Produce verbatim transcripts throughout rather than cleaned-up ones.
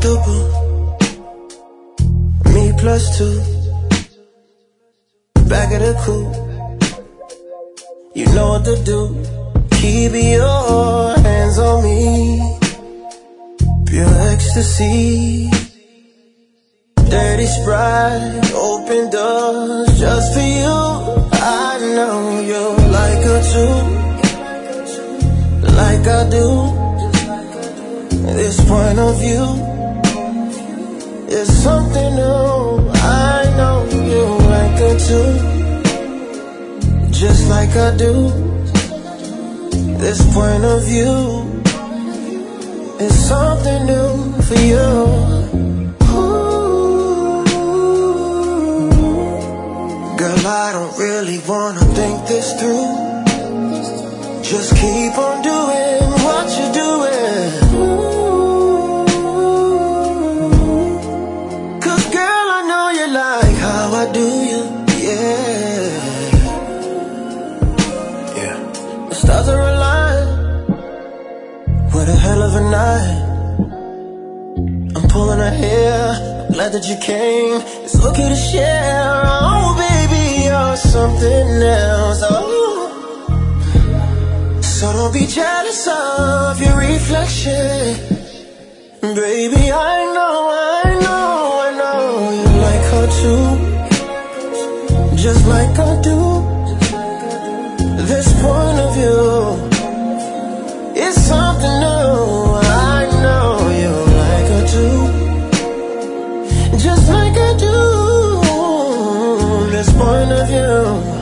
comfortable. Me plus two. Back of the coupe. You know what to do. Keep your hands on me. Pure ecstasy. Dirty Sprite. Open doors just for you. I know you like her too. Like I do. This point of view is something new. I know you like her too. Just like I do. This point of view is something new for you. Ooh. Girl, I don't really wanna think this through. Just keep on doing what you're doing. Cause girl, I know you like how I do you. Yeah. Yeah. The stars are aligned. What a hell of a night. I'm pulling her hair. Glad that you came. It's okay to share. Oh baby, you're something else. Oh. So don't be jealous of your reflection. Baby, I know, I know, I know you like her too. Just like I do. This point of view is something new. I know you like her too. Just like I do. This point of view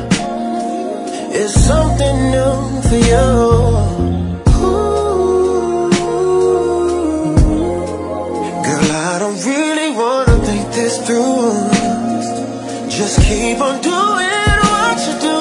is something new for you. Ooh. Girl, I don't really wanna think this through. Just keep on doing what you do.